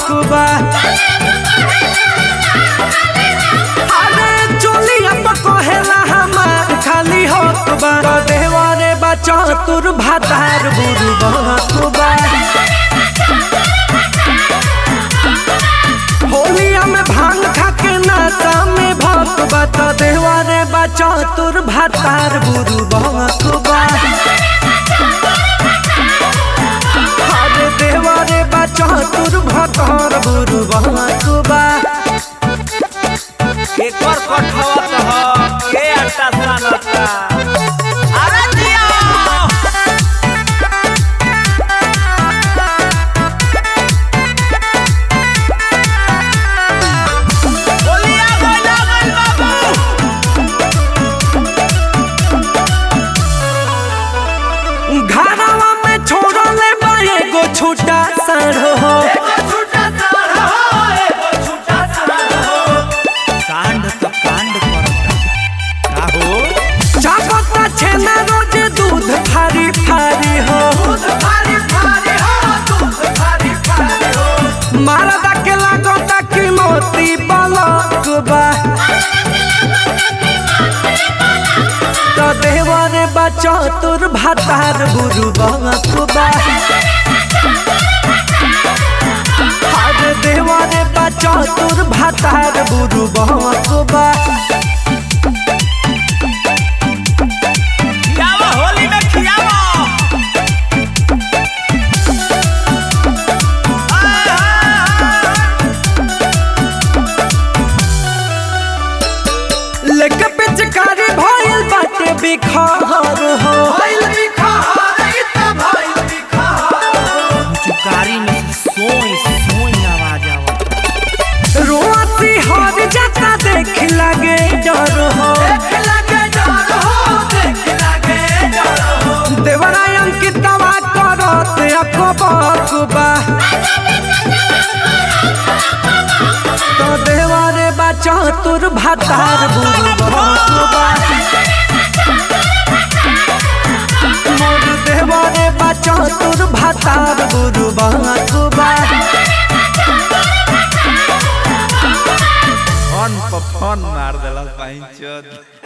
बकुबा अरे चोलिया पकोहेला हमार खाली होकबा देवारे बचा तुर भातार बुरु बकुबा होलिया में भांग खाके नाता में भकुबा तो देवारे बचा तुर भातार बुरु बकुबा देवारे बचा तुर भातार बुरु बकुबा एक बार कठवा कह के आटा सानता अरे जिया बोलिया बोला गल बाबू घरवा में छोड़ले बाए गो छूटा साढ़ो छेना रोज दूध फारी फारी हो मारदा के लागता कि मोती बलकबा तो देवरे बचा तुर भातार बुरु बकुबा अरे देवरे बचा तुर भातार बुरु बकुबा लेके पिचकारी भइल बाटे बिखार हो चुकारी में सोई आवाज आवत रोती हर जाता देख लगे डर हो देवराय अंकितवा करत अकबा तो देवारे बचा तुर भातार बुरु बकुबा मोर देवारे बचा तुर भातार बुरु बकुबा फोन पर फोन मार देला पाइन चोद